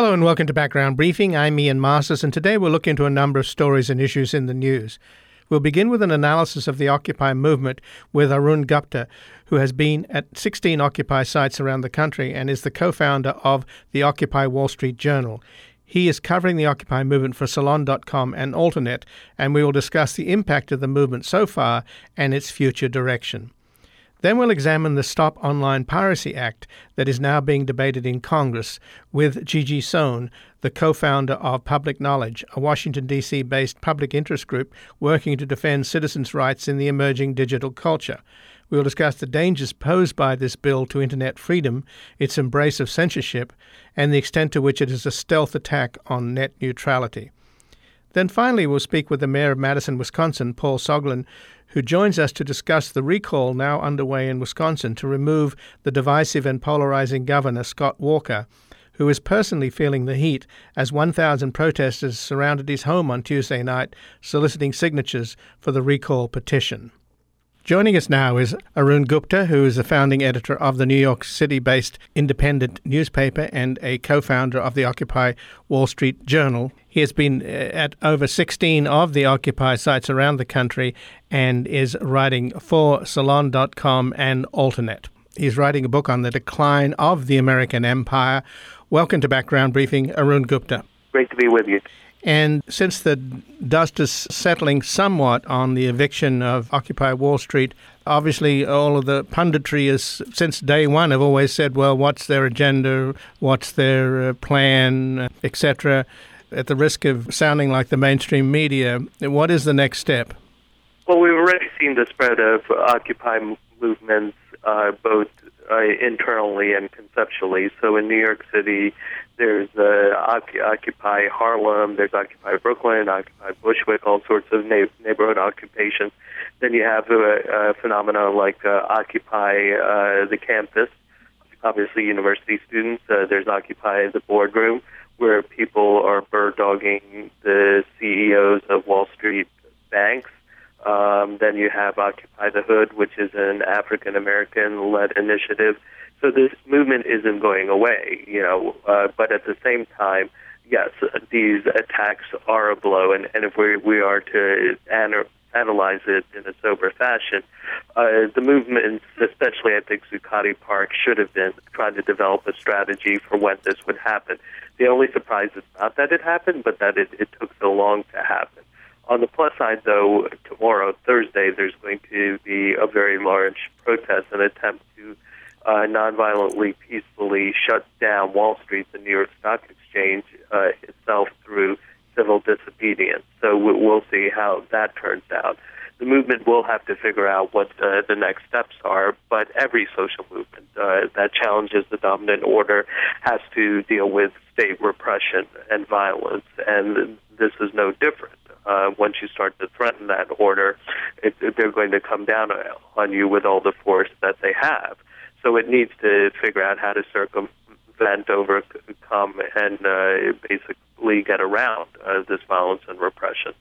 Hello and welcome to Background Briefing. I'm Ian Masters, and today we'll look into a number of stories and issues in the news. We'll begin with an analysis of the Occupy movement with Arun Gupta, who has been at 16 Occupy sites around the country and is the co-founder of the Occupy Wall Street Journal. He is covering the Occupy movement for Salon.com and Alternet, and we will discuss the impact of the movement so far and its future direction. Then we'll examine the Stop Online Piracy Act that is now being debated in Congress with Gigi Sohn, the co-founder of Public Knowledge, a Washington, D.C.-based public interest group working to defend citizens' rights in the emerging digital culture. We'll discuss the dangers posed by this bill to internet freedom, its embrace of censorship, and the extent to which it is a stealth attack on net neutrality. Then finally, we'll speak with the mayor of Madison, Wisconsin, Paul Soglin, who joins us to discuss the recall now underway in Wisconsin to remove the divisive and polarizing governor, Scott Walker, who is personally feeling the heat as 1,000 protesters surrounded his home on Tuesday night soliciting signatures for the recall petition. Joining us now is Arun Gupta, who is the founding editor of the New York City-based independent newspaper and a co-founder of the Occupy Wall Street Journal. He has been at over 16 of the Occupy sites around the country and is writing for Salon.com and Alternet. He's writing a book on the decline of the American empire. Welcome to Background Briefing, Arun Gupta. Great to be with you. And since the dust is settling somewhat on the eviction of Occupy Wall Street, obviously all of the punditry is, since day one, have always said, well, what's their agenda, what's their plan, etc. At the risk of sounding like the mainstream media, what is the next step? Well, we've already seen the spread of Occupy movements both internally and conceptually. So in New York City, there's Occupy Harlem, there's Occupy Brooklyn, Occupy Bushwick, all sorts of neighborhood occupations. Then you have a phenomenon like Occupy the campus, obviously university students. There's Occupy the boardroom, where people are bird-dogging the CEOs of Wall Street banks. Then you have Occupy the Hood, which is an African-American-led initiative. So this movement isn't going away, but at the same time, yes, these attacks are a blow, and if we are to analyze it in a sober fashion, the movement, especially I think Zuccotti Park, should have been trying to develop a strategy for when this would happen. The only surprise is not that it happened, but that it took so long to happen. On the plus side, though, tomorrow, Thursday, there's going to be a very large protest, an attempt to nonviolently, peacefully shut down Wall Street, the New York Stock Exchange itself, through civil disobedience. So we'll see how that turns out. The movement will have to figure out what the next steps are, but every social movement that challenges the dominant order has to deal with state repression and violence, and this is no different. Once you start to threaten that order, they're going to come down on you with all the force that they have. So it needs to figure out how to circumvent, overcome, and basically get around this violence and repression.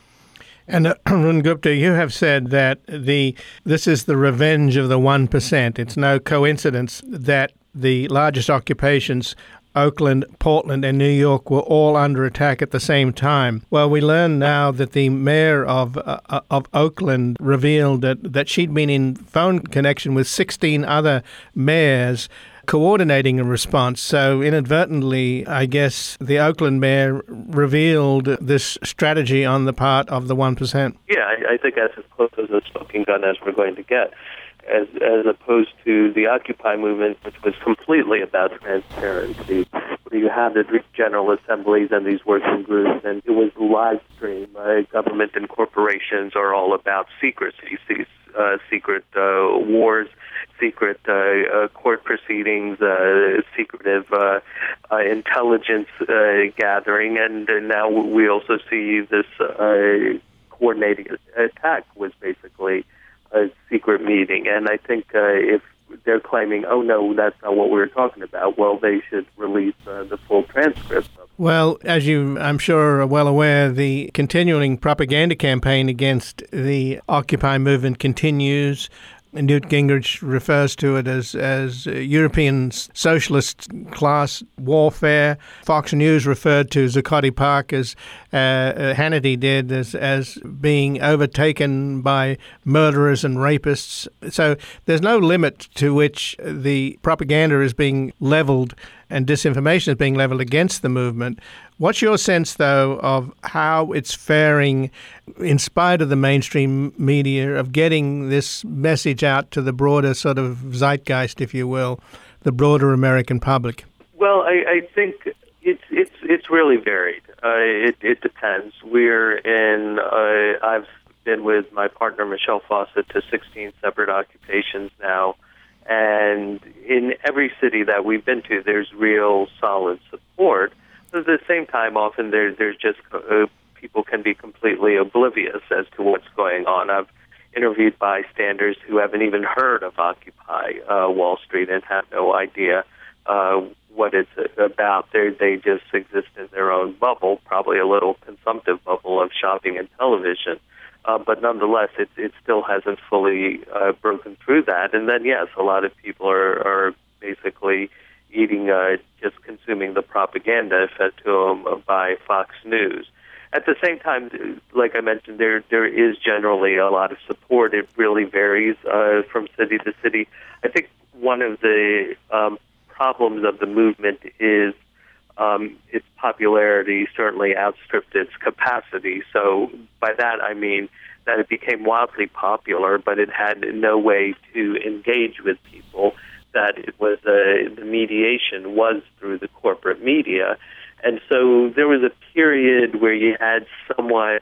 And Arun Gupta, you have said that this is the revenge of the 1%. It's no coincidence that the largest occupations, Oakland, Portland, and New York, were all under attack at the same time. Well, we learn now that the mayor of Oakland revealed that she'd been in phone connection with 16 other mayors coordinating a response. So inadvertently, I guess, the Oakland mayor revealed this strategy on the part of the 1%. Yeah, I think that's as close as a smoking gun as we're going to get. As opposed to the Occupy movement, which was completely about transparency, where you have the general assemblies and these working groups, and it was live stream. Government and corporations are all about secrecy, secret wars, secret court proceedings, secretive intelligence gathering, and now we also see this coordinated attack was basically a secret meeting. And I think if they're claiming, oh, no, that's not what we were talking about, well, they should release the full transcript. Well, as you, I'm sure, are well aware, the continuing propaganda campaign against the Occupy movement continues. Newt Gingrich refers to it as European socialist class warfare. Fox News referred to Zuccotti Park, as Hannity did, as being overtaken by murderers and rapists. So there's no limit to which the propaganda is being leveled and disinformation is being leveled against the movement. What's your sense, though, of how it's faring in spite of the mainstream media of getting this message out to the broader sort of zeitgeist, if you will, the broader American public? Well, I think it's really varied. It depends. I've been with my partner Michelle Fawcett to 16 separate occupations now. And in every city that we've been to, there's real solid support. But at the same time, often there's just people can be completely oblivious as to what's going on. I've interviewed bystanders who haven't even heard of Occupy Wall Street and have no idea what it's about. They just exist in their own bubble, probably a little consumptive bubble of shopping and television. But nonetheless, it still hasn't fully broken through that. And then, yes, a lot of people are basically eating, just consuming the propaganda fed to them by Fox News. At the same time, like I mentioned, there is generally a lot of support. It really varies from city to city. I think one of the problems of the movement is its popularity certainly outstripped its capacity. So by that I mean that it became wildly popular, but it had no way to engage with people, that it was the mediation was through the corporate media. And so there was a period where you had somewhat,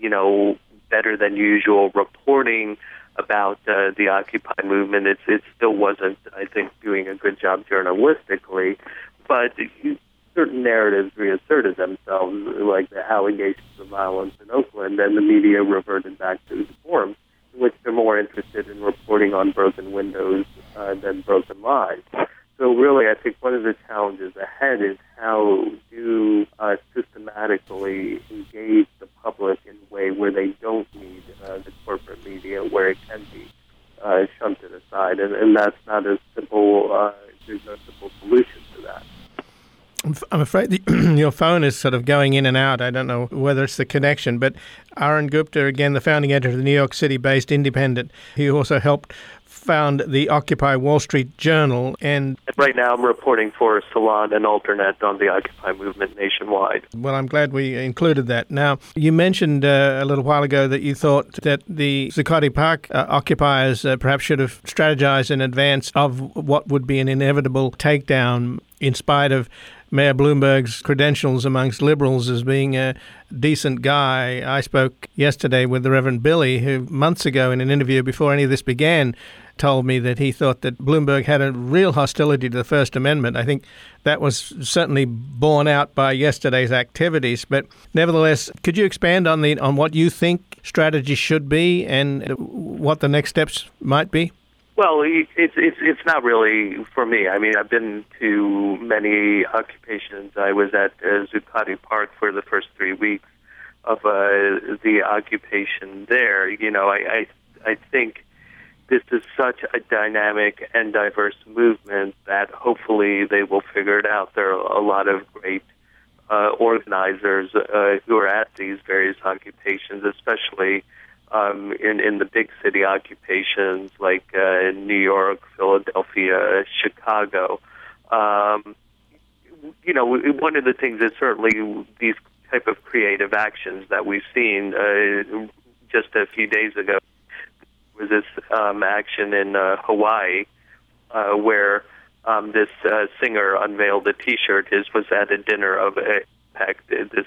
better than usual reporting about the Occupy movement. It still wasn't, I think, doing a good job journalistically, but certain narratives reasserted themselves, like the allegations of violence in Oakland, and the media reverted back to the forms in which they're more interested in reporting on broken windows than broken lives. So really, I think one of the challenges ahead is how to systematically engage the public in a way where they don't need the corporate media, where it can be shunted aside. And that's not as simple, there's no simple solution to that. I'm afraid your phone is sort of going in and out. I don't know whether it's the connection, but Arun Gupta, again, the founding editor of the New York City-based Independent, he also helped found the Occupy Wall Street Journal. And right now I'm reporting for Salon and Alternet on the Occupy movement nationwide. Well, I'm glad we included that. Now, you mentioned a little while ago that you thought that the Zuccotti Park occupiers perhaps should have strategized in advance of what would be an inevitable takedown, in spite of Mayor Bloomberg's credentials amongst liberals as being a decent guy. I spoke yesterday with the Reverend Billy, who months ago in an interview before any of this began told me that he thought that Bloomberg had a real hostility to the First Amendment. I think that was certainly borne out by yesterday's activities. But nevertheless, could you expand on what you think strategy should be and what the next steps might be? Well, it's not really for me. I mean, I've been to many occupations. I was at Zuccotti Park for the first 3 weeks of the occupation there. I think this is such a dynamic and diverse movement that hopefully they will figure it out. There are a lot of great organizers who are at these various occupations, especially in the big city occupations like New York, Philadelphia, Chicago. One of the things is certainly these type of creative actions that we've seen just a few days ago. Was this action in Hawaii where this singer unveiled a T-shirt. His was at a dinner of APEC, this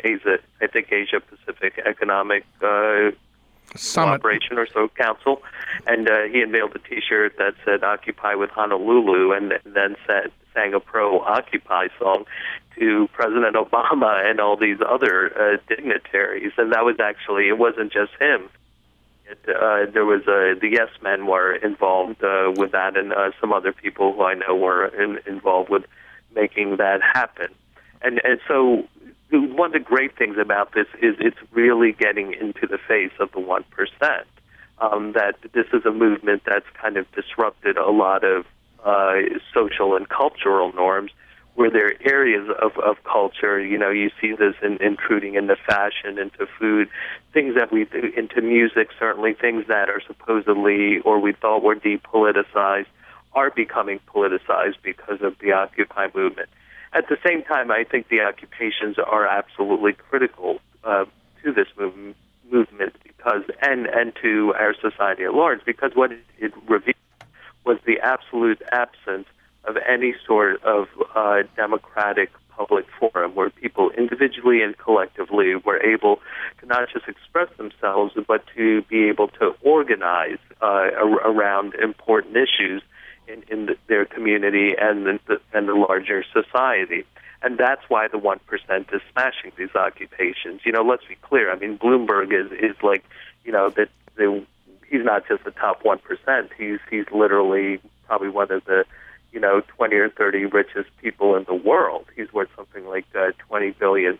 Asia Pacific Economic Summit. Cooperation or so Council, and he unveiled a T-shirt that said "Occupy with Honolulu," and then sang a pro-Occupy song to President Obama and all these other dignitaries. And that was actually, it wasn't just him. There was the Yes Men were involved with that, and some other people who I know were involved with making that happen. And so one of the great things about this is it's really getting into the face of the 1%. that this is a movement that's kind of disrupted a lot of social and cultural norms, where there are areas of culture. You see this intruding into fashion, into food, things that we do, into music, certainly things that are supposedly or we thought were depoliticized are becoming politicized because of the Occupy movement. At the same time, I think the occupations are absolutely critical to this movement because and to our society at large, because what it revealed was the absolute absence of any sort of democratic public forum where people individually and collectively were able to not just express themselves, but to be able to organize around important issues in their community and the larger society. And that's why the 1% is smashing these occupations. Let's be clear. I mean, Bloomberg is like, that he's not just the top 1%. He's literally probably one of the 20 or 30 richest people in the world. He's worth something like $20 billion.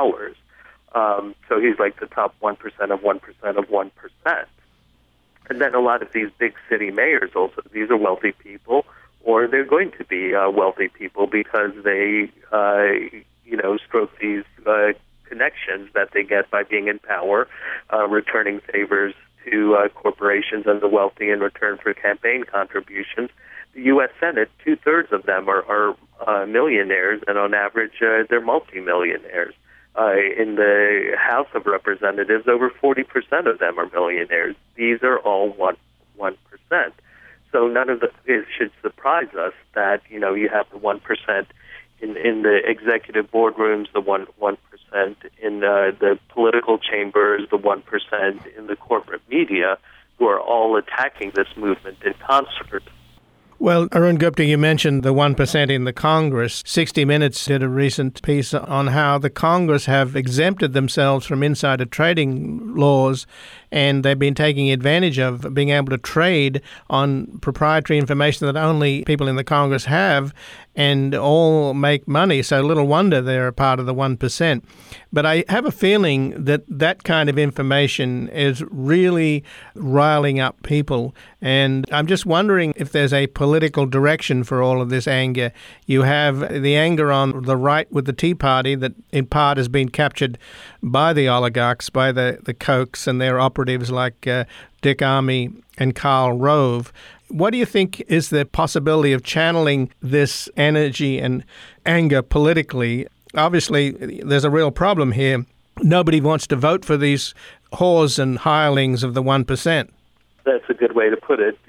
So he's like the top 1% of 1% of 1%. And then a lot of these big city mayors also, these are wealthy people, or they're going to be wealthy people because they, stroke these connections that they get by being in power, returning favors to corporations and the wealthy in return for campaign contributions. The U.S. Senate, 2/3 of them are millionaires, and on average, they're multimillionaires. In the House of Representatives, over 40% of them are millionaires. These are all 1%. So none of it should surprise us that you have the 1% in the executive boardrooms, the 1% in the political chambers, the 1% in the corporate media, who are all attacking this movement in concert. Well, Arun Gupta, you mentioned the 1% in the Congress. 60 Minutes did a recent piece on how the Congress have exempted themselves from insider trading laws, and they've been taking advantage of being able to trade on proprietary information that only people in the Congress have and all make money. So little wonder they're a part of the 1%. But I have a feeling that that kind of information is really riling up people. And I'm just wondering if there's a political direction for all of this anger. You have the anger on the right with the Tea Party that in part has been captured by the oligarchs, by the Kochs and their operatives like Dick Armey and Karl Rove. What do you think is the possibility of channeling this energy and anger politically? Obviously, there's a real problem here. Nobody wants to vote for these whores and hirelings of the 1%. That's a good way to put it.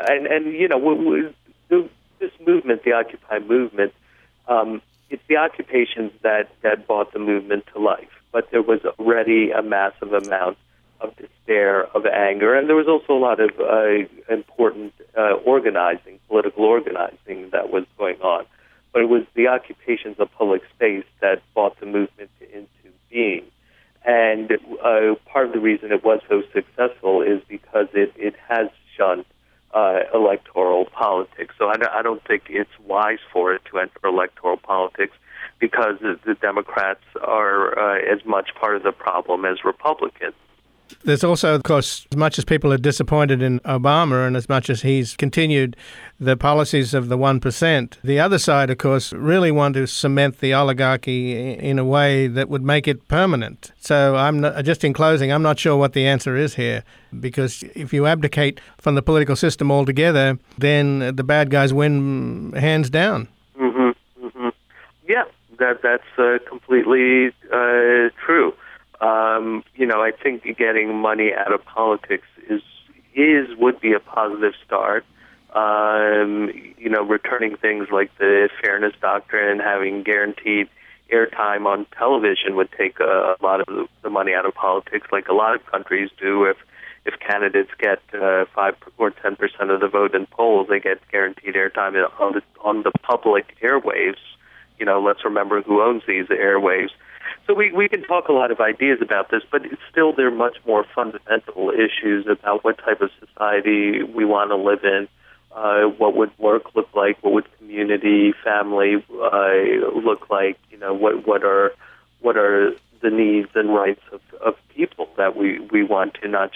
This movement, the Occupy movement, it's the occupations that brought the movement to life. But there was already a massive amount of despair, of anger, and there was also a lot of important political organizing that was going on. But it was the occupations of public space that brought the movement into being. And part of the reason it was so successful is because it has shunned electoral politics. So I don't think it's wise for it to enter electoral politics because the Democrats are as much part of the problem as Republicans. There's also, of course, as much as people are disappointed in Obama and as much as he's continued the policies of the 1%, the other side, of course, really want to cement the oligarchy in a way that would make it permanent. So just in closing, I'm not sure what the answer is here, because if you abdicate from the political system altogether, then the bad guys win hands down. Yeah, that's completely true. I think getting money out of politics would be a positive start. Returning things like the Fairness Doctrine, having guaranteed airtime on television would take a lot of the money out of politics, like a lot of countries do. If candidates get 5 or 10% of the vote in polls, they get guaranteed airtime on the public airwaves. Let's remember who owns these airwaves. So we can talk a lot of ideas about this, but still there are much more fundamental issues about what type of society we want to live in, what would work look like, what would community, family look like, what are the needs and rights of people that we want to not just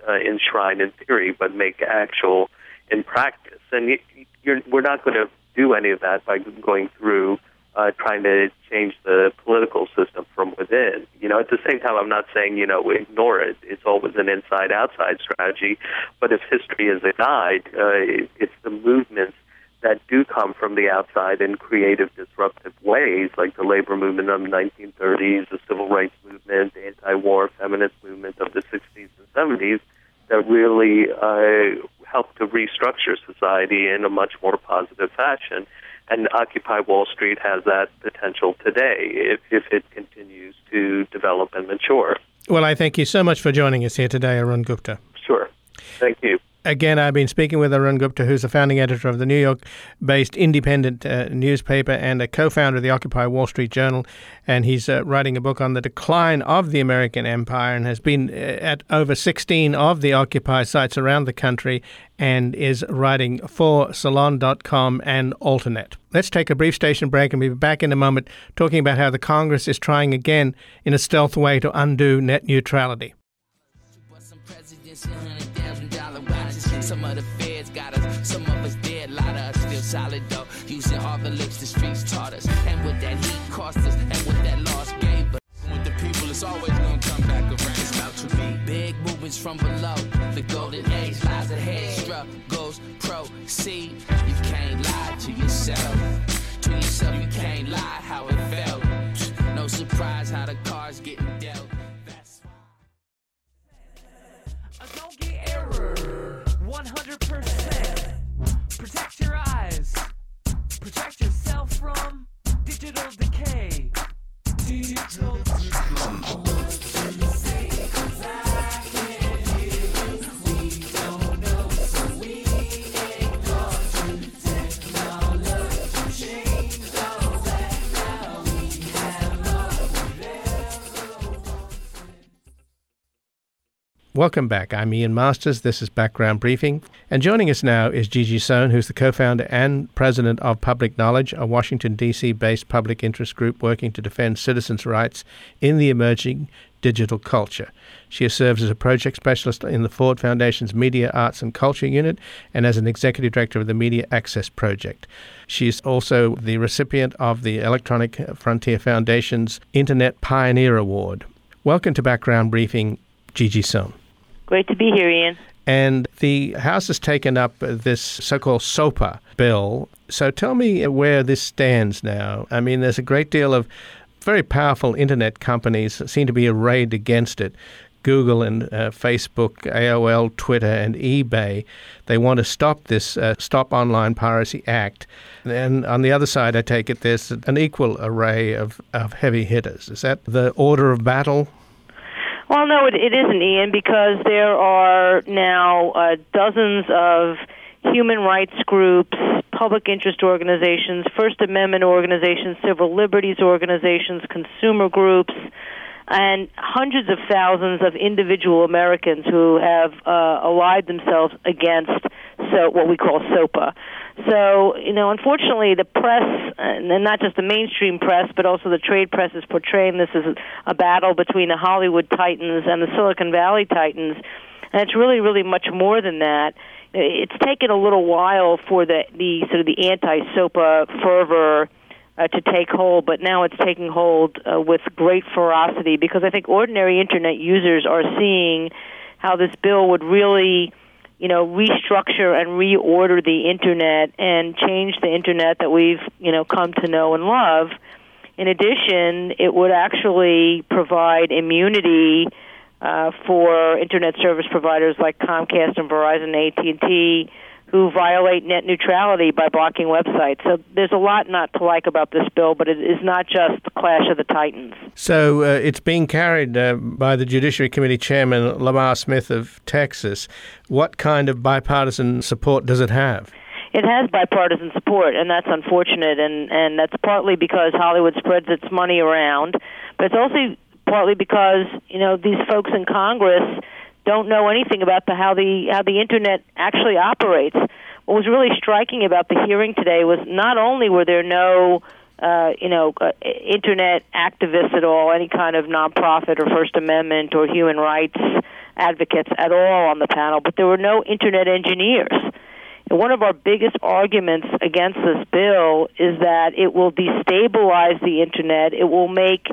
enshrine in theory, but make actual in practice. And we're not going to do any of that by going through trying to change the political system from within. At the same time, I'm not saying, ignore it. It's always an inside-outside strategy. But if history is a guide, it's the movements that do come from the outside in creative, disruptive ways, like the labor movement of the 1930s, the civil rights movement, the anti-war feminist movement of the 60s and 70s, that really helped to restructure society in a much more positive fashion. And Occupy Wall Street has that potential today if it continues to develop and mature. Well, I thank you so much for joining us here today, Arun Gupta. Sure. Thank you. Again, I've been speaking with Arun Gupta, who's the founding editor of the New York-based independent newspaper and a co-founder of the Occupy Wall Street Journal. And he's writing a book on the decline of the American empire and has been at over 16 of the Occupy sites around the country and is writing for Salon.com and Alternet. Let's take a brief station break and we'll be back in a moment talking about how the Congress is trying again in a stealth way to undo net neutrality. Some of the feds got us, some of us dead, a lot of us still solid though, using all the licks the streets taught us, and what that heat cost us, and what that loss gave us. With the people, it's always gonna come back around. It's about to be big movements from below, the golden age lies ahead, struggles proceed. You can't lie to yourself, you can't lie how it felt. No surprise how the cards getting dealt. Don't get error. 100%. Protect your eyes. Protect yourself from digital decay. Digital Welcome back. I'm Ian Masters. This is Background Briefing. And joining us now is Gigi Sohn, who's the co-founder and president of Public Knowledge, a Washington, D.C.-based public interest group working to defend citizens' rights in the emerging digital culture. She serves as a project specialist in the Ford Foundation's Media, Arts and Culture Unit and as an executive director of the Media Access Project. She's also the recipient of the Electronic Frontier Foundation's Internet Pioneer Award. Welcome to Background Briefing, Gigi Sohn. Great to be here, Ian. And the House has taken up this so-called SOPA bill. So tell me where this stands now. I mean, there's a great deal of very powerful internet companies that seem to be arrayed against it. Google and Facebook, AOL, Twitter, and eBay. They want to stop this Stop Online Piracy Act. And on the other side, I take it, there's an equal array of heavy hitters. Is that the order of battle? Well, no, it isn't, Ian, because there are now dozens of human rights groups, public interest organizations, First Amendment organizations, civil liberties organizations, consumer groups, and hundreds of thousands of individual Americans who have allied themselves against what we call SOPA. So, unfortunately, the press, and not just the mainstream press, but also the trade press, is portraying this as a battle between the Hollywood titans and the Silicon Valley titans, and it's really, really much more than that. It's taken a little while for the sort of the anti-SOPA fervor to take hold, but now it's taking hold with great ferocity, because I think ordinary Internet users are seeing how this bill would really restructure and reorder the Internet and change the Internet that we've, come to know and love. In addition, it would actually provide immunity for Internet service providers like Comcast and Verizon and AT&T who violate net neutrality by blocking websites. So there's a lot not to like about this bill, but it is not just the clash of the titans. So it's being carried by the Judiciary Committee Chairman Lamar Smith of Texas. What kind of bipartisan support does it have? It has bipartisan support, and that's unfortunate, and that's partly because Hollywood spreads its money around, but it's also partly because, these folks in Congress don't know anything about how the Internet actually operates. What was really striking about the hearing today was not only were there no Internet activists at all, any kind of nonprofit or First Amendment or human rights advocates at all on the panel, but there were no Internet engineers. And one of our biggest arguments against this bill is that it will destabilize the Internet. It will make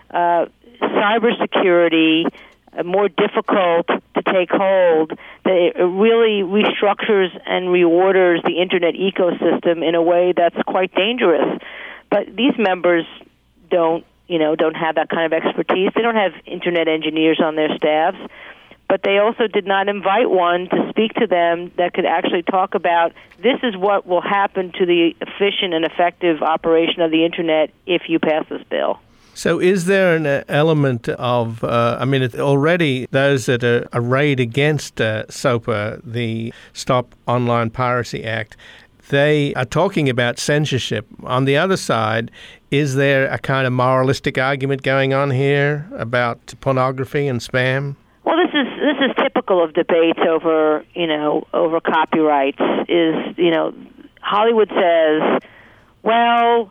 cybersecurity more difficult to take hold. That it really restructures and reorders the Internet ecosystem in a way that's quite dangerous. But these members don't have that kind of expertise. They don't have Internet engineers on their staffs. But they also did not invite one to speak to them that could actually talk about this is what will happen to the efficient and effective operation of the Internet if you pass this bill. So is there an element of, already those that are arrayed against SOPA, the Stop Online Piracy Act, they are talking about censorship. On the other side, is there a kind of moralistic argument going on here about pornography and spam? Well, this is typical of debates over copyrights. Hollywood says, well,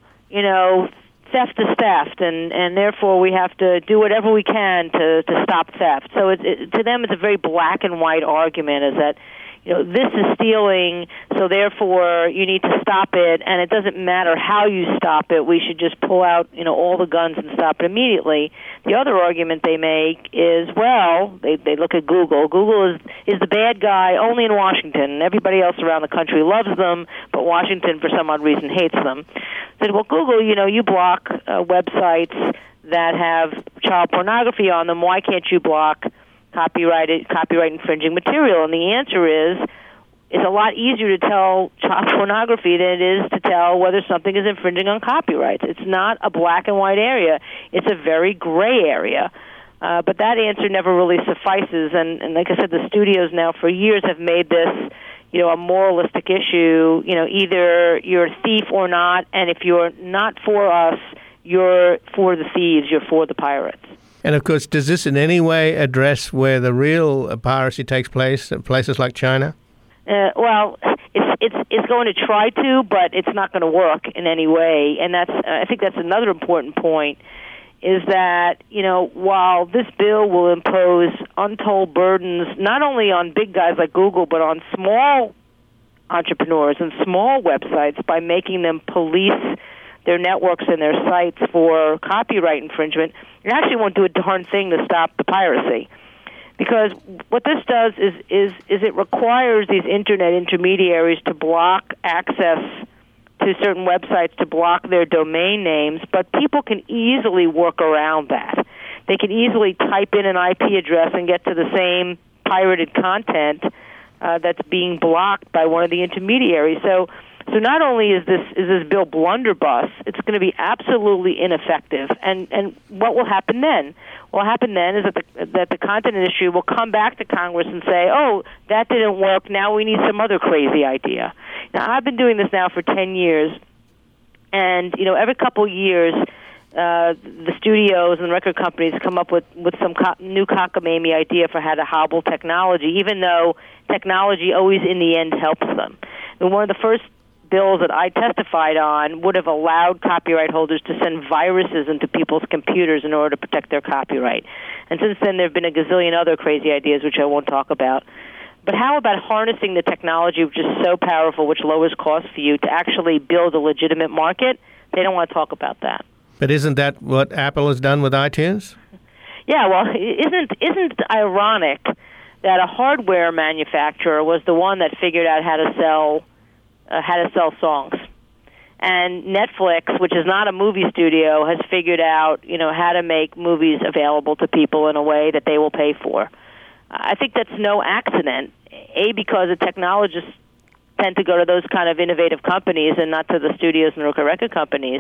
theft is theft, and therefore we have to do whatever we can to stop theft. So to them, it's a very black and white argument, is that this is stealing, so therefore you need to stop it, and it doesn't matter how you stop it. We should just pull out all the guns and stop it immediately. The other argument they make is, well, they look at Google. Google is the bad guy only in Washington, and everybody else around the country loves them, but Washington for some odd reason hates them. Said, well, Google, you block websites that have child pornography on them. Why can't you block copyright infringing material? And the answer is, it's a lot easier to tell child pornography than it is to tell whether something is infringing on copyrights. It's not a black and white area. It's a very gray area. But that answer never really suffices. And like I said, the studios now for years have made this a moralistic issue. Either you're a thief or not, and if you're not for us, you're for the thieves, you're for the pirates. And, of course, does this in any way address where the real piracy takes place, in places like China? Well, it's going to try to, but it's not going to work in any way. And I think that's another important point, is that, while this bill will impose untold burdens not only on big guys like Google, but on small entrepreneurs and small websites by making them police their networks and their sites for copyright infringement, it actually won't do a darn thing to stop the piracy. Because what this does is it requires these Internet intermediaries to block access to certain websites, to block their domain names, but people can easily work around that. They can easily type in an IP address and get to the same pirated content that's being blocked by one of the intermediaries. So not only is this bill blunderbuss, it's going to be absolutely ineffective. And what will happen then? What will happen then is that the content industry will come back to Congress and say, oh, that didn't work, now we need some other crazy idea. Now, I've been doing this now for 10 years, and every couple years the studios and the record companies come up with some new cockamamie idea for how to hobble technology, even though technology always in the end helps them. And one of the first bills that I testified on would have allowed copyright holders to send viruses into people's computers in order to protect their copyright. And since then, there have been a gazillion other crazy ideas, which I won't talk about. But how about harnessing the technology, which is so powerful, which lowers costs for you, to actually build a legitimate market? They don't want to talk about that. But isn't that what Apple has done with iTunes? Yeah, well, isn't it ironic that a hardware manufacturer was the one that figured out how to sell songs, and Netflix, which is not a movie studio, has figured out how to make movies available to people in a way that they will pay for. I think that's no accident. A, because the technologists tend to go to those kind of innovative companies and not to the studios and record companies.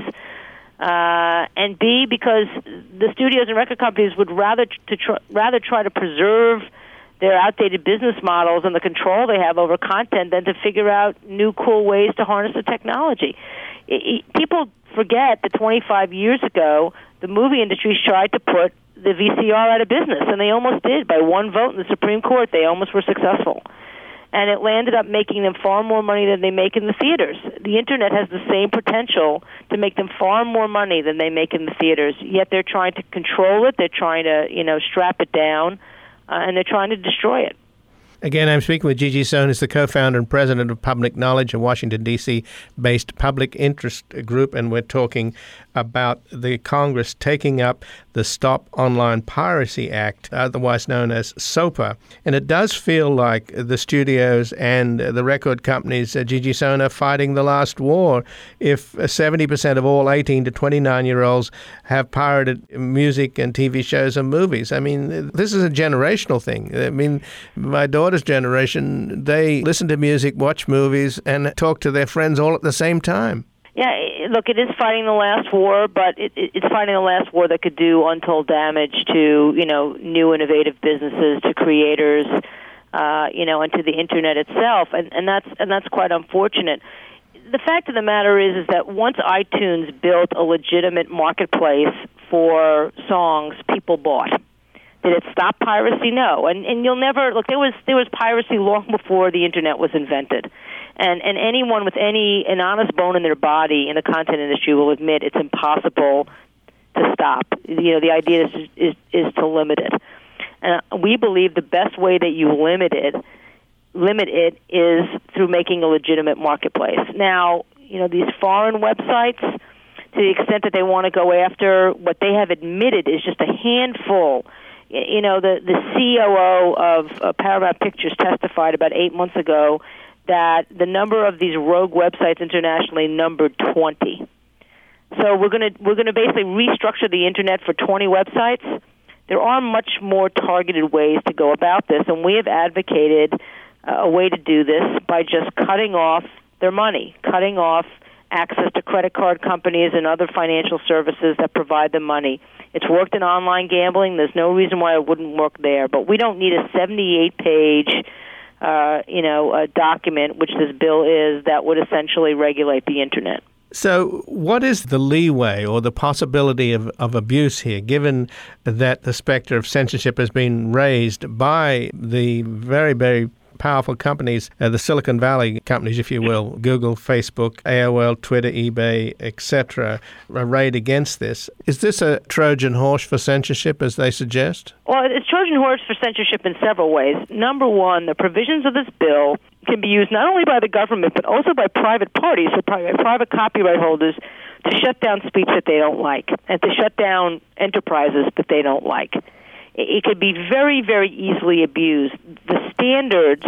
And B, because the studios and record companies would rather try to preserve their outdated business models and the control they have over content than to figure out new cool ways to harness the technology. People forget that 25 years ago, the movie industry tried to put the VCR out of business, and they almost did. By one vote in the Supreme Court, they almost were successful. And it landed up making them far more money than they make in the theaters. The Internet has the same potential to make them far more money than they make in the theaters, yet they're trying to control it. They're trying to, strap it down. and they're trying to destroy it. Again, I'm speaking with Gigi Sohn, who's the co-founder and president of Public Knowledge, a Washington, D.C.-based public interest group, and we're talking about the Congress taking up the Stop Online Piracy Act, otherwise known as SOPA. And it does feel like the studios and the record companies, Gigi Sohn, are fighting the last war. If 70% of all 18 to 29-year-olds have pirated music and TV shows and movies, I mean, this is a generational thing. I mean, my daughter's generation, they listen to music, watch movies, and talk to their friends all at the same time. Yeah, look, it is fighting the last war, but it's fighting the last war that could do untold damage to, new innovative businesses, to creators, and to the internet itself, and that's quite unfortunate. The fact of the matter is that once iTunes built a legitimate marketplace for songs, people bought. Did it stop piracy? No. And you'll never look. There was piracy long before the internet was invented, and anyone with an honest bone in their body in the content industry will admit it's impossible to stop. The idea is to limit it. And we believe the best way that you limit it is through making a legitimate marketplace. Now, these foreign websites, to the extent that they want to go after, what they have admitted is just a handful. The COO of Paramount Pictures testified about 8 months ago that the number of these rogue websites internationally numbered 20. So we're going to basically restructure the internet for 20 websites. There are much more targeted ways to go about this, and we have advocated a way to do this by just cutting off their money, cutting off access to credit card companies and other financial services that provide them money. It's worked in online gambling. There's no reason why it wouldn't work there. But we don't need a 78-page, document, which this bill is, that would essentially regulate the internet. So what is the leeway or the possibility of abuse here, given that the specter of censorship has been raised by the very, very powerful companies, the Silicon Valley companies, if you will, Google, Facebook, AOL, Twitter, eBay, etc., arrayed against this? Is this a Trojan horse for censorship, as they suggest? Well, it's Trojan horse for censorship in several ways. Number one, the provisions of this bill can be used not only by the government, but also by private parties, so private copyright holders, to shut down speech that they don't like and to shut down enterprises that they don't like. It could be very, very easily abused. The standards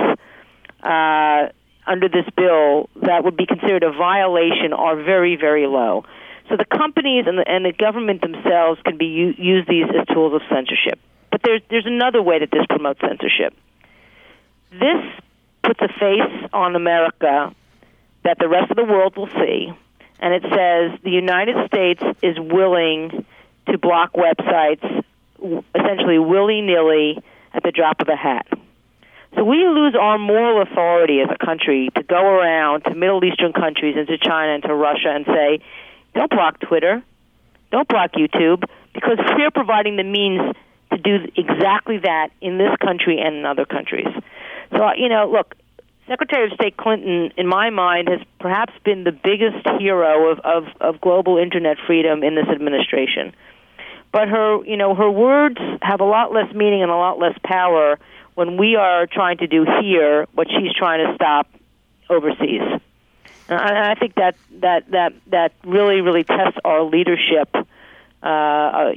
under this bill that would be considered a violation are very, very low. So the companies and the government themselves can use these as tools of censorship. But there's another way that this promotes censorship. This puts a face on America that the rest of the world will see, and it says the United States is willing to block websites essentially willy-nilly at the drop of a hat. So we lose our moral authority as a country to go around to Middle Eastern countries and to China and to Russia and say, don't block Twitter, don't block YouTube, because we're providing the means to do exactly that in this country and in other countries. So, look, Secretary of State Clinton, in my mind, has perhaps been the biggest hero of global internet freedom in this administration. But her words have a lot less meaning and a lot less power when we are trying to do here what she's trying to stop overseas. And I think that really, really tests our leadership, as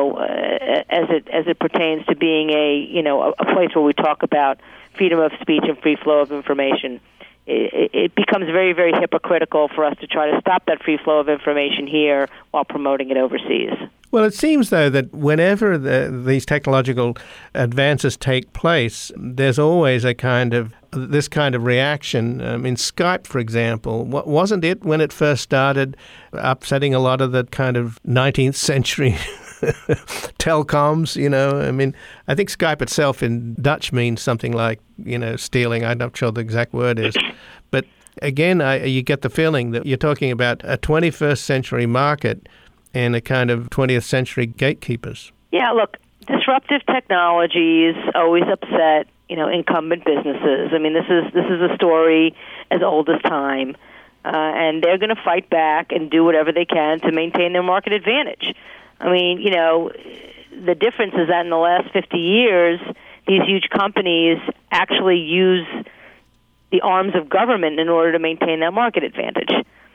it pertains to being a place where we talk about freedom of speech and free flow of information. It becomes very, very hypocritical for us to try to stop that free flow of information here while promoting it overseas. Well, it seems, though, that whenever these technological advances take place, there's always this kind of reaction. I mean, Skype, for example, wasn't it, when it first started, upsetting a lot of the kind of 19th century telecoms, I mean, I think Skype itself in Dutch means something like, stealing. I'm not sure the exact word is. But again, you get the feeling that you're talking about a 21st century market and a kind of 20th century gatekeepers. Yeah, look, disruptive technologies always upset, incumbent businesses. I mean, this is a story as old as time. And they're going to fight back and do whatever they can to maintain their market advantage. I mean, the difference is that in the last 50 years, these huge companies actually use the arms of government in order to maintain that market advantage.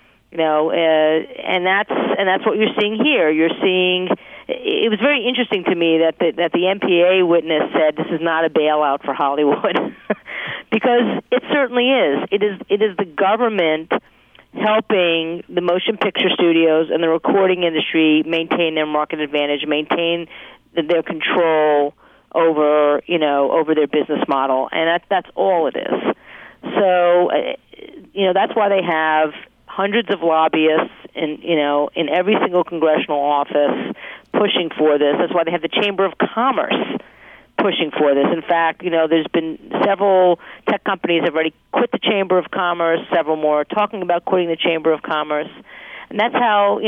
And that's what you're seeing here. You're seeing. It was very interesting to me that the MPAA witness said this is not a bailout for Hollywood, because it certainly is. It is the government helping the motion picture studios and the recording industry maintain their market advantage, maintain their control over their business model, and that's all it is. So that's why they have hundreds of lobbyists in every single congressional office pushing for this. That's why they have the Chamber of Commerce pushing for this. In fact, there's been several tech companies have already quit the Chamber of Commerce. Several more are talking about quitting the Chamber of Commerce, and that's how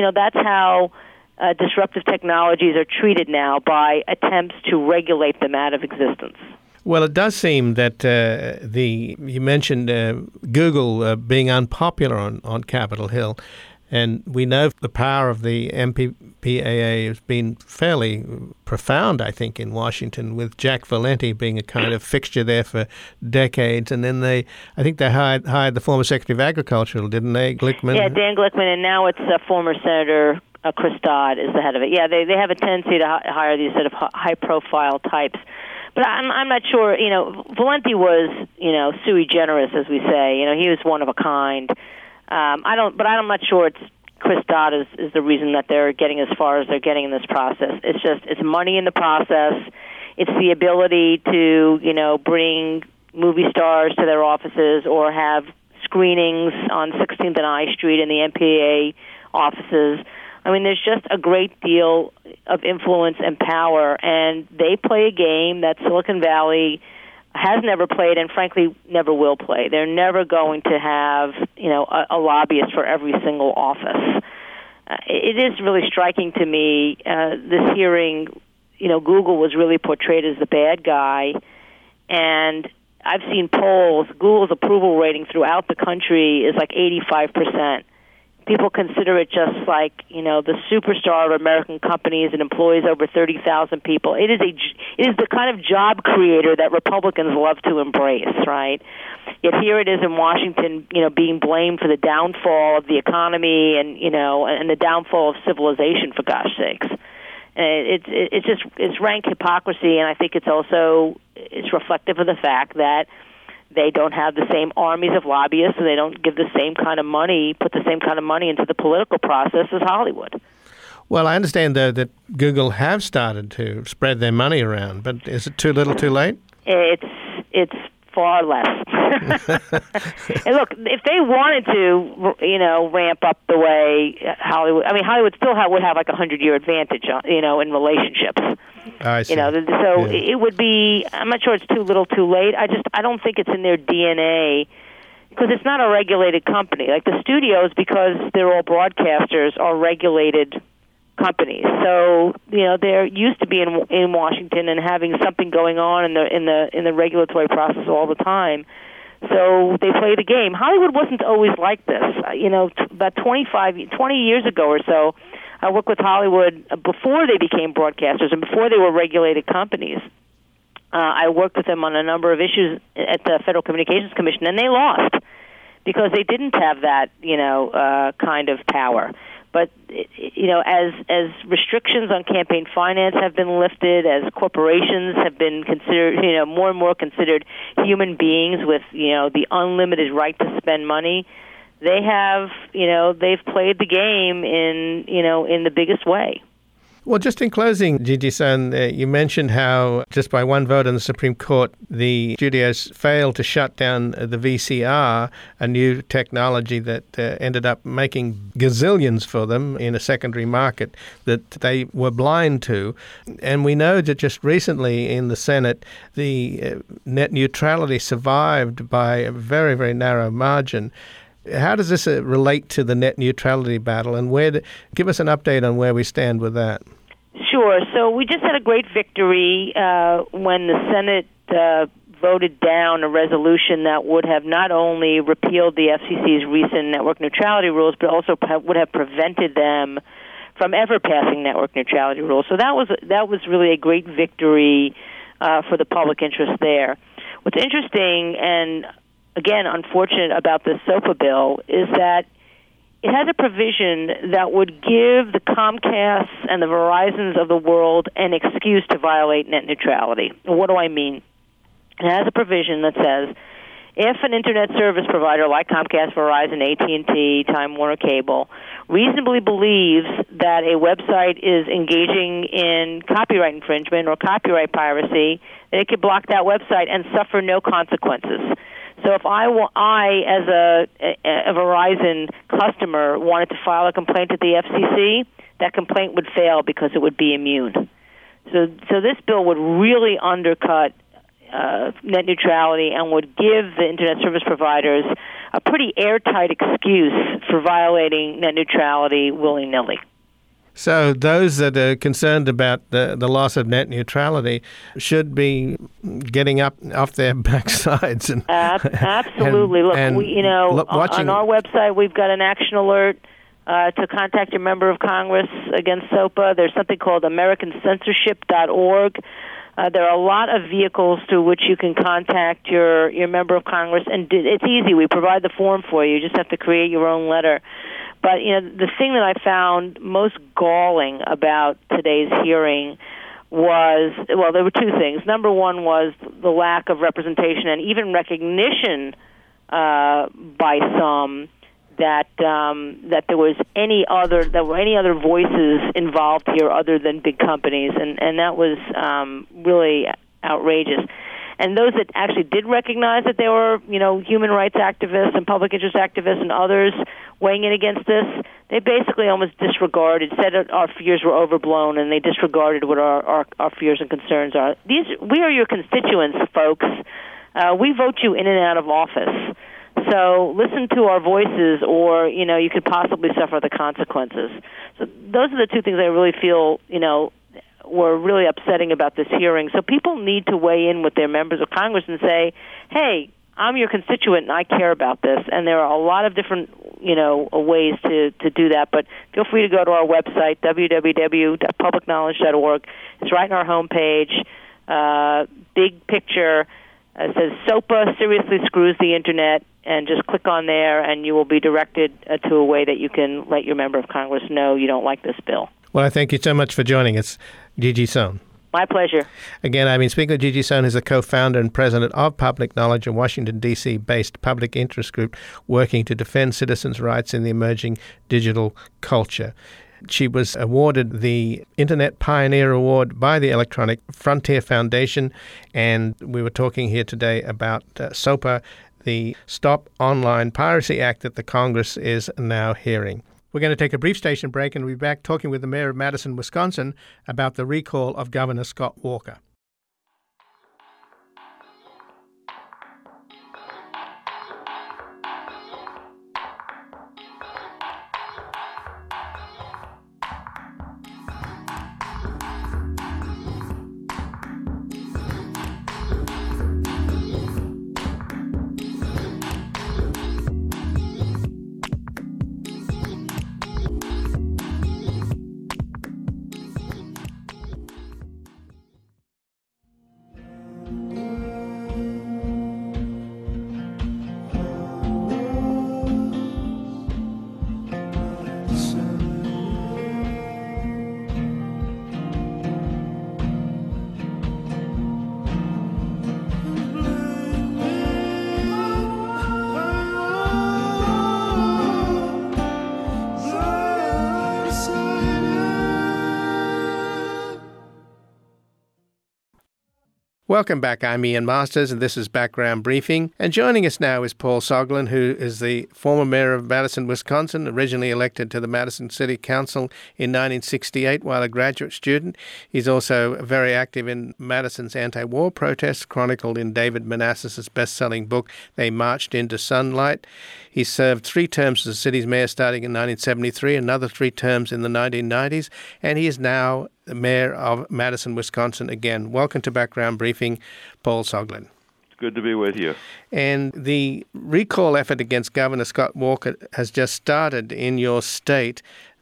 disruptive technologies are treated now by attempts to regulate them out of existence. Well, it does seem that you mentioned Google being unpopular on Capitol Hill, and we know the power of the MPAA has been fairly profound, I think, in Washington, with Jack Valenti being a kind of fixture there for decades. And then I think they hired the former Secretary of Agriculture, didn't they, Glickman? Yeah, Dan Glickman, and now it's former Senator Chris Dodd is the head of it. Yeah, they have a tendency to hire these sort of high-profile types. But I'm not sure. Valenti was sui generis, as we say. He was one of a kind. I'm not sure it's Chris Dodd is the reason that they're getting as far as they're getting in this process. It's money in the process. It's the ability to bring movie stars to their offices or have screenings on 16th and I Street in the MPAA offices. I mean, there's just a great deal of influence and power, and they play a game that Silicon Valley has never played and, frankly, never will play. They're never going to have, a lobbyist for every single office. It is really striking to me, this hearing, Google was really portrayed as the bad guy, and I've seen polls. Google's approval rating throughout the country is like 85%. People consider it just like, the superstar of American companies and employs over 30,000 people. It is the kind of job creator that Republicans love to embrace, right? Yet here it is in Washington, being blamed for the downfall of the economy and the downfall of civilization, for gosh sakes. It's rank hypocrisy, and I think it's reflective of the fact that they don't have the same armies of lobbyists, and they don't give the same kind of money, put the same kind of money into the political process as Hollywood. Well, I understand, though, that Google have started to spread their money around, but is it too little, too late? It's far less. And look, if they wanted to, ramp up the way Hollywood still would have like a 100-year advantage, in relationships. I see. It would be. I'm not sure it's too little, too late. I don't think it's in their DNA, because it's not a regulated company. Like the studios, because they're all broadcasters, are regulated companies. So they're used to being in Washington and having something going on in the regulatory process all the time. So they play the game. Hollywood wasn't always like this. About 20 years ago or so, I worked with Hollywood before they became broadcasters and before they were regulated companies. I worked with them on a number of issues at the Federal Communications Commission, and they lost because they didn't have that, kind of power. But as restrictions on campaign finance have been lifted, as corporations have been considered, more and more considered human beings with, the unlimited right to spend money, they have, they've played the game in the biggest way. Well, just in closing, Gigi-san, you mentioned how just by one vote in the Supreme Court, the studios failed to shut down the VCR, a new technology that ended up making gazillions for them in a secondary market that they were blind to. And we know that just recently in the Senate, the net neutrality survived by a very, very narrow margin. How does this relate to the net neutrality battle, and give us an update on where we stand with that? Sure. So we just had a great victory when the Senate voted down a resolution that would have not only repealed the FCC's recent network neutrality rules, but also would have prevented them from ever passing network neutrality rules. So that was really a great victory for the public interest there. What's interesting and, again, unfortunate about this SOPA bill is that it has a provision that would give the Comcasts and the Verizons of the world an excuse to violate net neutrality. What do I mean? It has a provision that says if an Internet service provider like Comcast, Verizon, AT&T, Time Warner Cable reasonably believes that a website is engaging in copyright infringement or copyright piracy, they could block that website and suffer no consequences. So if I as a Verizon customer, wanted to file a complaint at the FCC, that complaint would fail because it would be immune. So this bill would really undercut net neutrality and would give the Internet service providers a pretty airtight excuse for violating net neutrality willy-nilly. So those that are concerned about the loss of net neutrality should be getting up off their backsides. And, absolutely. Look, on our website, we've got an action alert to contact your member of Congress against SOPA. There's something called AmericanCensorship.org. There are a lot of vehicles through which you can contact your member of Congress, and it's easy. We provide the form for you. You just have to create your own letter. But the thing that I found most galling about today's hearing was, well, there were two things. Number one was the lack of representation and even recognition by some that there were any other voices involved here other than big companies, and that was really outrageous. And those that actually did recognize that there were, human rights activists and public interest activists and others weighing in against this, they basically almost disregarded, said that our fears were overblown, and they disregarded what our fears and concerns are. We are your constituents, folks. We vote you in and out of office. So listen to our voices, or, you could possibly suffer the consequences. So those are the two things I really feel, were really upsetting about this hearing. So people need to weigh in with their members of Congress and say, hey, I'm your constituent and I care about this. And there are a lot of different, ways to do that. But feel free to go to our website, www.publicknowledge.org. It's right on our homepage. Big picture. It says SOPA seriously screws the Internet, and just click on there and you will be directed to a way that you can let your member of Congress know you don't like this bill. Well, I thank you so much for joining us, Gigi Sohn. My pleasure. Again, I've been speaking with Gigi Sohn, who's the co-founder and president of Public Knowledge, a Washington, D.C.-based public interest group working to defend citizens' rights in the emerging digital culture. She was awarded the Internet Pioneer Award by the Electronic Frontier Foundation, and we were talking here today about SOPA, the Stop Online Piracy Act that the Congress is now hearing. We're going to take a brief station break and we'll be back talking with the mayor of Madison, Wisconsin, about the recall of Governor Scott Walker. Welcome back. I'm Ian Masters, and this is Background Briefing. And joining us now is Paul Soglin, who is the former mayor of Madison, Wisconsin, originally elected to the Madison City Council in 1968 while a graduate student. He's also very active in Madison's anti-war protests, chronicled in David Manassas' best-selling book, They Marched into Sunlight. He served 3 terms as the city's mayor starting in 1973, another 3 terms in the 1990s, and he is now the mayor of Madison, Wisconsin again. Welcome to Background Briefing, Paul Soglin. It's good to be with you. And the recall effort against Governor Scott Walker has just started in your state.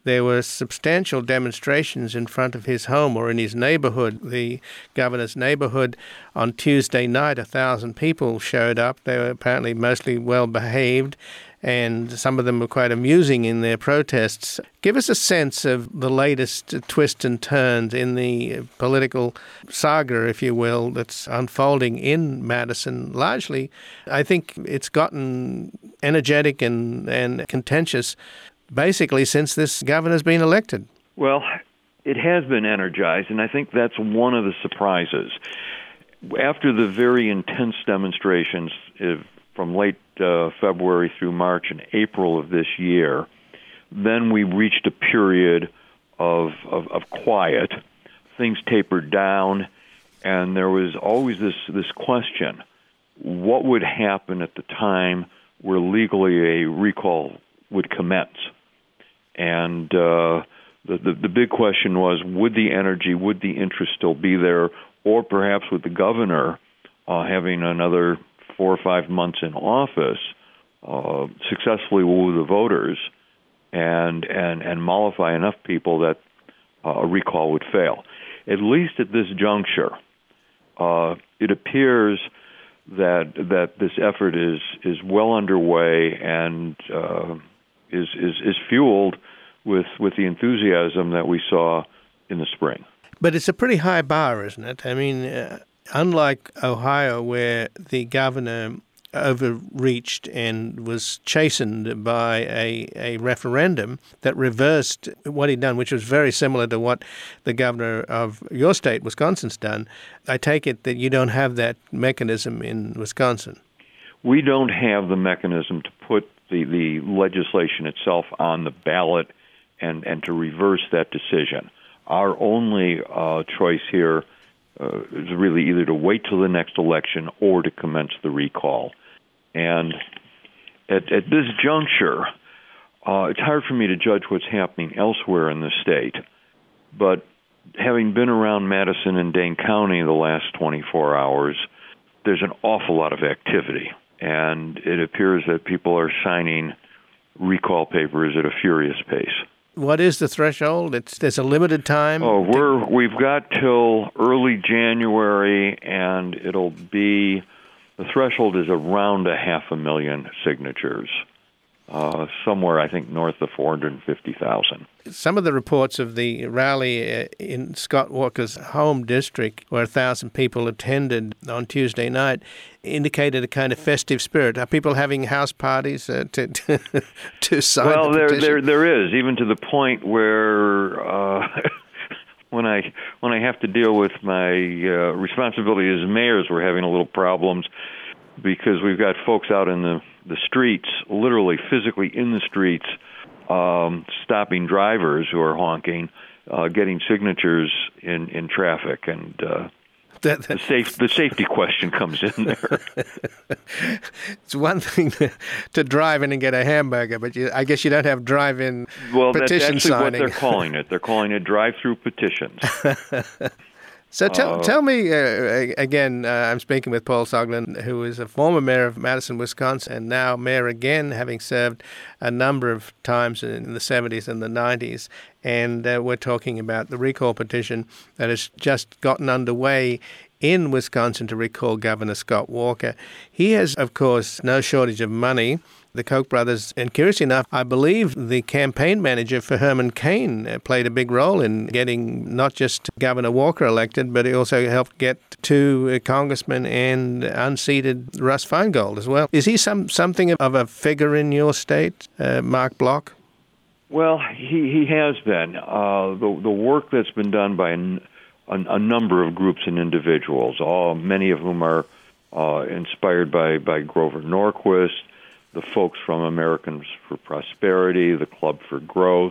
there were substantial demonstrations in front of his home or in his neighborhood, the governor's neighborhood. On Tuesday night, 1,000 people showed up. They were apparently mostly well-behaved, and some of them were quite amusing in their protests. Give us a sense of the latest twists and turns in the political saga, if you will, that's unfolding in Madison. Largely, I think it's gotten energetic and contentious basically since this governor's been elected. Well, it has been energized, and I think that's one of the surprises. After the very intense demonstrations from late February through March and April of this year, then we reached a period of quiet. Things tapered down, and there was always this question: what would happen at the time where legally a recall would commence? And the big question was, would the energy, would the interest still be there, or perhaps would the governor, having another 4 or 5 months in office, successfully woo the voters and mollify enough people that a recall would fail? At least at this juncture, it appears that this effort is well underway and is fueled with the enthusiasm that we saw in the spring. But it's a pretty high bar, isn't it? I mean, unlike Ohio, where the governor overreached and was chastened by a referendum that reversed what he'd done, which was very similar to what the governor of your state, Wisconsin's, done. I take it that you don't have that mechanism in Wisconsin. We don't have the mechanism to put the legislation itself on the ballot and to reverse that decision. Our only choice here is really either to wait till the next election or to commence the recall. And at this juncture, it's hard for me to judge what's happening elsewhere in the state. But having been around Madison and Dane County the last 24 hours, there's an awful lot of activity. And it appears that people are signing recall papers at a furious pace. What is the threshold? There's a limited time? We've got till early January, and it'll be, the threshold is around 500,000 signatures, somewhere, I think, north of 450,000. Some of the reports of the rally in Scott Walker's home district, where 1,000 people attended on Tuesday night, indicated a kind of festive spirit. Are people having house parties to sign the petition? There is, even to the point where when I have to deal with my responsibility as mayors, we're having a little problems because we've got folks out in the streets, literally physically in the streets, stopping drivers who are honking, getting signatures in traffic, and the safety question comes in there. It's one thing to drive in and get a hamburger, but I guess you don't have drive-in petition signing. Well, that's actually what they're calling it. They're calling it drive-through petitions. So tell me, again, I'm speaking with Paul Soglin, who is a former mayor of Madison, Wisconsin, and now mayor again, having served a number of times in the 70s and the 90s. And we're talking about the recall petition that has just gotten underway in Wisconsin to recall Governor Scott Walker. He has, of course, no shortage of money. The Koch brothers, and curiously enough, I believe the campaign manager for Herman Cain played a big role in getting not just Governor Walker elected, but he also helped get 2 congressmen and unseated Russ Feingold as well. Is he something of a figure in your state, Mark Block? Well, he has been. The work that's been done by a number of groups and individuals, many of whom are inspired by Grover Norquist, the folks from Americans for Prosperity, the Club for Growth,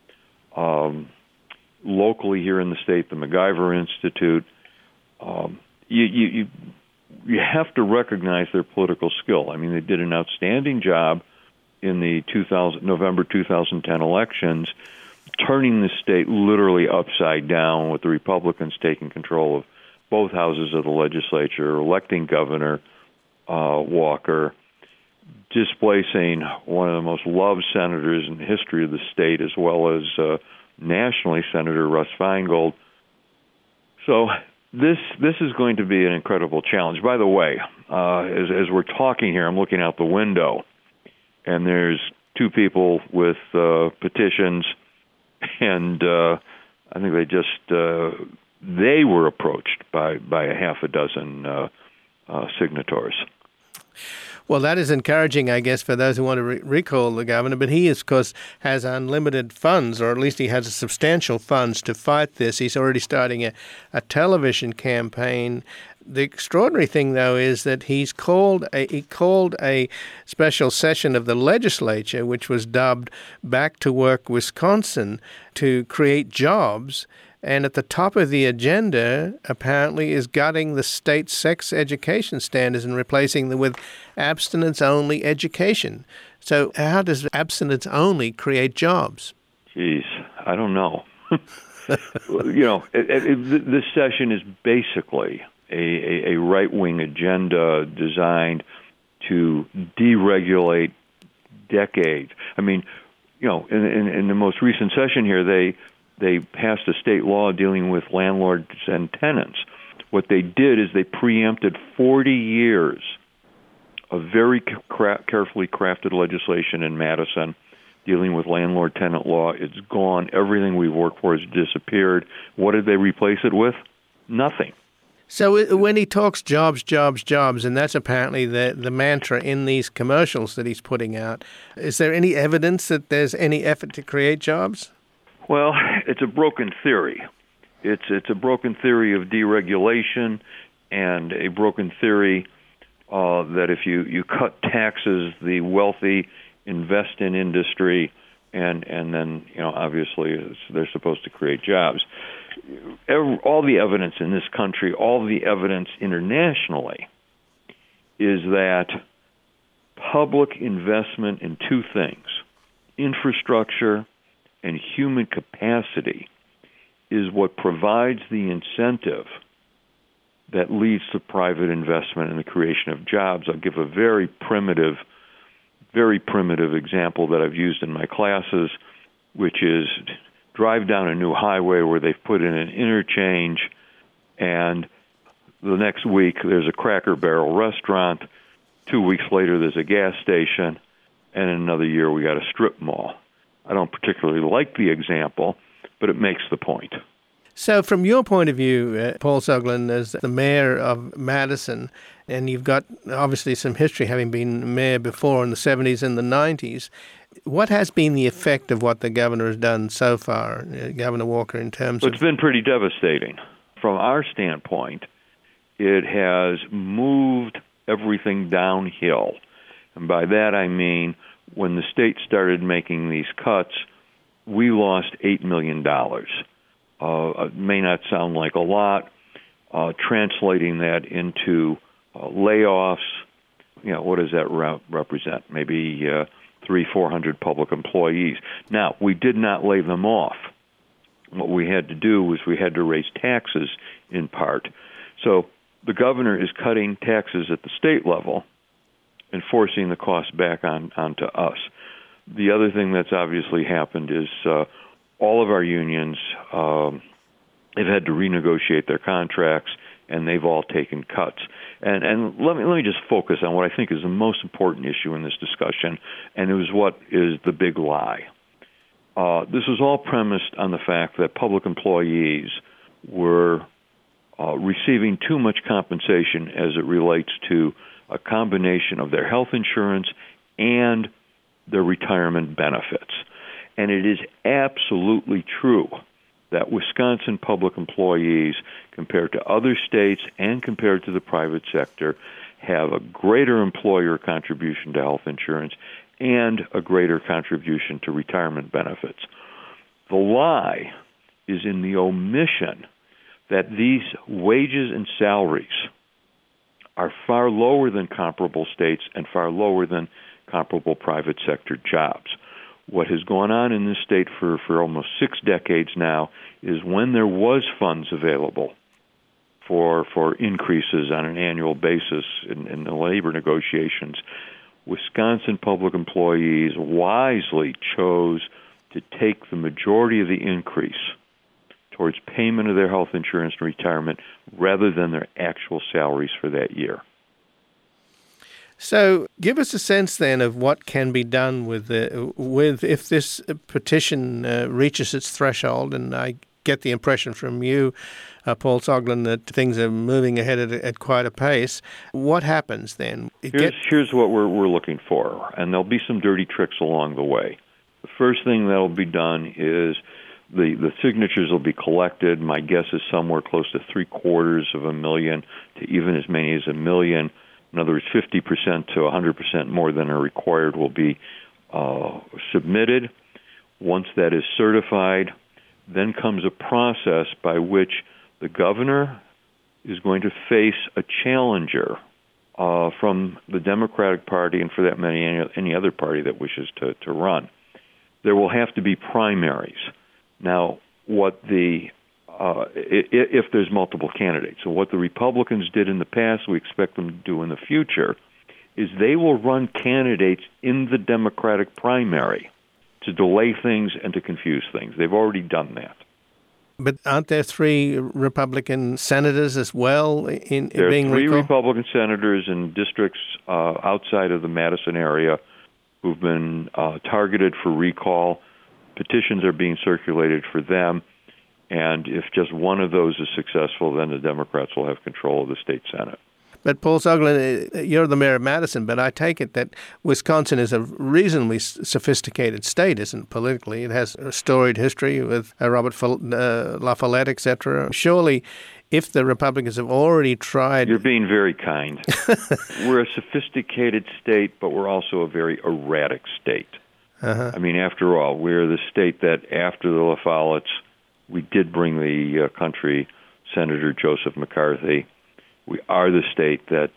locally here in the state, the MacGyver Institute. You have to recognize their political skill. I mean, they did an outstanding job in the November 2010 elections, turning the state literally upside down with the Republicans taking control of both houses of the legislature, electing Governor Walker. displacing one of the most loved senators in the history of the state, as well as nationally, Senator Russ Feingold. So this is going to be an incredible challenge. By the way, as we're talking here, I'm looking out the window, and there's two people with petitions, and I think they were approached by a half a dozen signatories. Well, that is encouraging, I guess, for those who want to recall the governor. But he, of course, has unlimited funds, or at least he has substantial funds to fight this. He's already starting a television campaign. The extraordinary thing, though, is that he called a special session of the legislature, which was dubbed Back to Work Wisconsin, to create jobs. And at the top of the agenda, apparently, is gutting the state sex education standards and replacing them with abstinence-only education. So how does abstinence-only create jobs? Geez, I don't know. This session is basically a right-wing agenda designed to deregulate decades. I mean, in the most recent session here, they passed a state law dealing with landlords and tenants. What they did is they preempted 40 years of very carefully crafted legislation in Madison dealing with landlord-tenant law. It's gone. Everything we've worked for has disappeared. What did they replace it with? Nothing. So when he talks jobs, jobs, jobs, and that's apparently the mantra in these commercials that he's putting out, is there any evidence that there's any effort to create jobs? Well, it's a broken theory. It's a broken theory of deregulation and a broken theory that if you cut taxes, the wealthy invest in industry, and then obviously they're supposed to create jobs. All the evidence in this country, all the evidence internationally, is that public investment in two things, infrastructure and human capacity, is what provides the incentive that leads to private investment in the creation of jobs. I'll give a very primitive example that I've used in my classes, which is drive down a new highway where they've put in an interchange, and the next week there's a Cracker Barrel restaurant. 2 weeks later there's a gas station, and in another year we got a strip mall. I don't particularly like the example, but it makes the point. So from your point of view, Paul Soglin, as the mayor of Madison, and you've got obviously some history having been mayor before in the 70s and the 90s, what has been the effect of what the governor has done so far, Governor Walker, in terms of... It's been pretty devastating. From our standpoint, it has moved everything downhill. And by that I mean when the state started making these cuts, we lost $8 million. It may not sound like a lot. Translating that into layoffs, what does that represent? Maybe 300-400 public employees. Now, we did not lay them off. What we had to do was we had to raise taxes in part. So the governor is cutting taxes at the state level and forcing the cost back onto us. The other thing that's obviously happened is all of our unions have had to renegotiate their contracts, and they've all taken cuts. And let me just focus on what I think is the most important issue in this discussion, and it was what is the big lie. This was all premised on the fact that public employees were receiving too much compensation as it relates to a combination of their health insurance and their retirement benefits. And it is absolutely true that Wisconsin public employees, compared to other states and compared to the private sector, have a greater employer contribution to health insurance and a greater contribution to retirement benefits. The lie is in the omission that these wages and salaries are far lower than comparable states and far lower than comparable private sector jobs. What has gone on in this state for almost 6 decades now is when there was funds available for increases on an annual basis in the labor negotiations, Wisconsin public employees wisely chose to take the majority of the increase towards payment of their health insurance and retirement rather than their actual salaries for that year. So give us a sense then of what can be done with if this petition reaches its threshold, and I get the impression from you, Paul Soglin, that things are moving ahead at quite a pace. What happens then? Here's what we're looking for, and there'll be some dirty tricks along the way. The first thing that'll be done is the signatures will be collected. My guess is somewhere close to 750,000 to even as many as 1 million. In other words, 50% to 100% more than are required will be submitted. Once that is certified, then comes a process by which the governor is going to face a challenger from the Democratic Party, and for that matter, any other party that wishes to run. There will have to be primaries. Now, if there's multiple candidates, so what the Republicans did in the past, we expect them to do in the future, is they will run candidates in the Democratic primary to delay things and to confuse things. They've already done that. But aren't there 3 Republican senators as well being recalled? There are 3 Republican senators in districts outside of the Madison area who've been targeted for recall. Petitions are being circulated for them. And if just one of those is successful, then the Democrats will have control of the state Senate. But Paul Soglin, you're the mayor of Madison, but I take it that Wisconsin is a reasonably sophisticated state, isn't it, politically? It has a storied history with Robert La Follette, etc. Surely, if the Republicans have already tried... You're being very kind. We're a sophisticated state, but we're also a very erratic state. I mean, after all, we're the state that after the La Follettes, we did bring the country Senator Joseph McCarthy. We are the state that,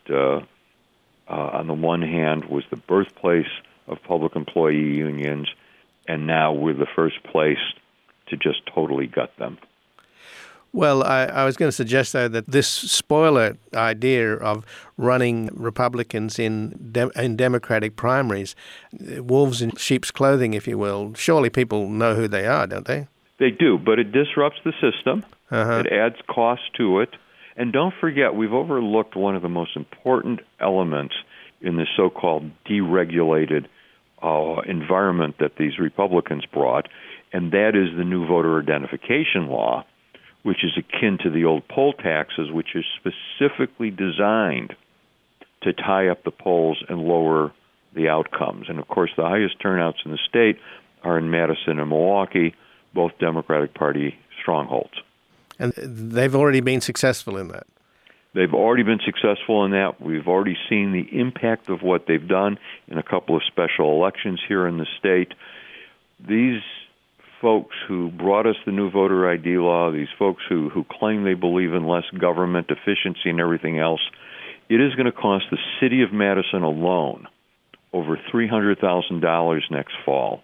on the one hand, was the birthplace of public employee unions, and now we're the first place to just totally gut them. Well, I was going to suggest, though, that this spoiler idea of running Republicans in Democratic primaries, wolves in sheep's clothing, if you will, surely people know who they are, don't they? They do, but it disrupts the system. It adds cost to it. And don't forget, we've overlooked one of the most important elements in this so-called deregulated environment that these Republicans brought, and that is the new voter identification law, which is akin to the old poll taxes, which is specifically designed to tie up the polls and lower the outcomes. And, of course, the highest turnouts in the state are in Madison and Milwaukee, both Democratic Party strongholds. And they've already been successful in that. They've already been successful in that. We've already seen the impact of what they've done in a couple of special elections here in the state. These folks who brought us the new voter ID law, these folks who claim they believe in less government efficiency and everything else, it is going to cost the city of Madison alone over $300,000 next fall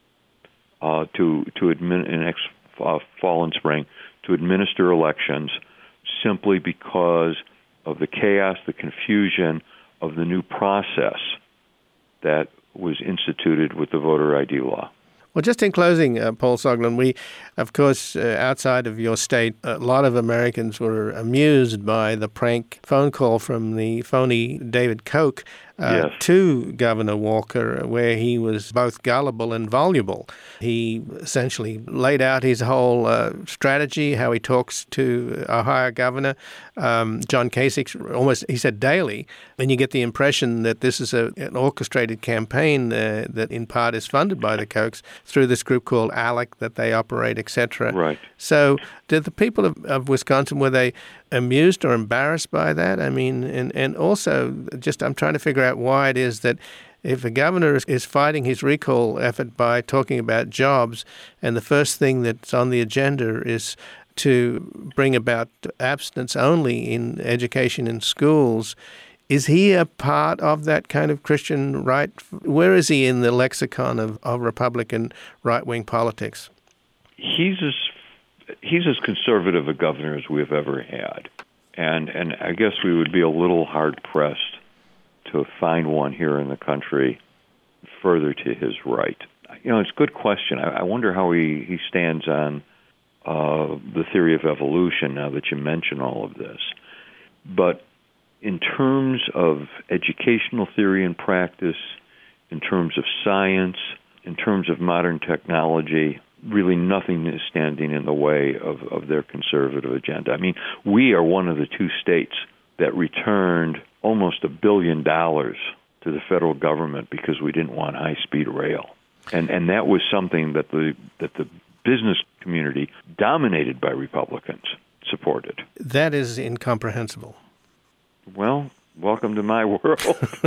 next fall and spring to administer elections, simply because of the chaos, the confusion of the new process that was instituted with the voter ID law. Well, just in closing, Paul Soglin, we, of course, outside of your state, a lot of Americans were amused by the prank phone call from the phony David Koch to Governor Walker, where he was both gullible and voluble. He essentially laid out his whole strategy, how he talks to Ohio Governor John Kasich, almost, he said, daily. And you get the impression that this is an orchestrated campaign that in part is funded by the Kochs through this group called ALEC that they operate, etc. Right. So did the people of Wisconsin, were they amused or embarrassed by that? I mean, and also just I'm trying to figure out why it is that if a governor is fighting his recall effort by talking about jobs, and the first thing that's on the agenda is to bring about abstinence only in education in schools, is he a part of that kind of Christian right? Where is he in the lexicon of Republican right-wing politics? He's as conservative a governor as we've ever had. And I guess we would be a little hard-pressed to find one here in the country further to his right. It's a good question. I wonder how he stands on the theory of evolution now that you mention all of this. But in terms of educational theory and practice, in terms of science, in terms of modern technology, really nothing is standing in the way of their conservative agenda. I mean, we are one of the two states that returned almost $1 billion to the federal government because we didn't want high-speed rail. And that was something that the business community, dominated by Republicans, supported. That is incomprehensible. Well, welcome to my world.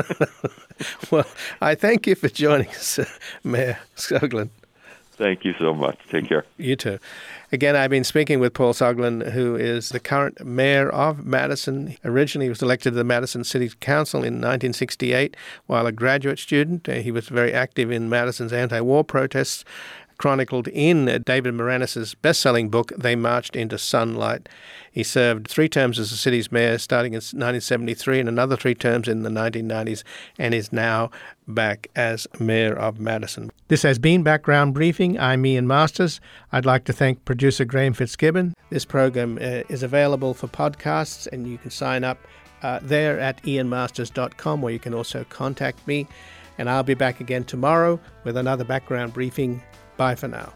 Well, I thank you for joining us, Mayor Soglin. Thank you so much. Take care. You too. Again, I've been speaking with Paul Soglin, who is the current mayor of Madison. Originally, he was elected to the Madison City Council in 1968 while a graduate student. He was very active in Madison's anti-war protests, chronicled in David Moranis' best-selling book, They Marched into Sunlight. He served 3 terms as the city's mayor starting in 1973 and another 3 terms in the 1990s and is now back as mayor of Madison. This has been Background Briefing. I'm Ian Masters. I'd like to thank producer Graham Fitzgibbon. This program is available for podcasts and you can sign up there at ianmasters.com, where you can also contact me. And I'll be back again tomorrow with another Background Briefing. Bye for now.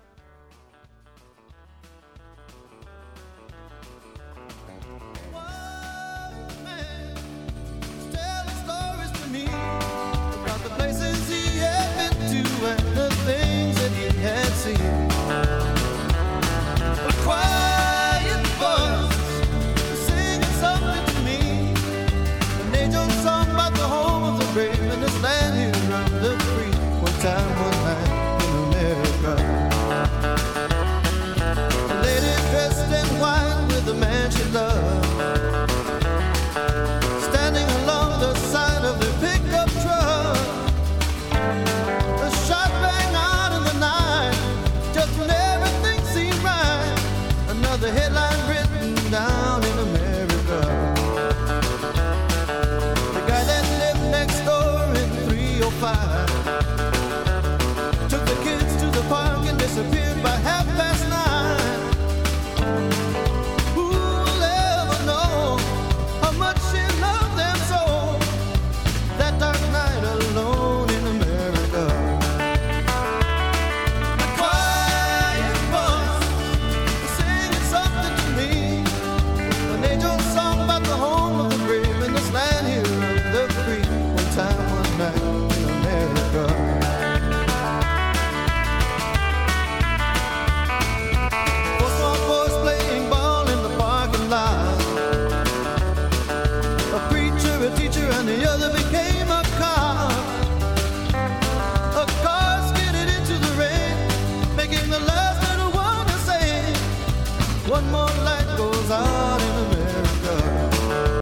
Time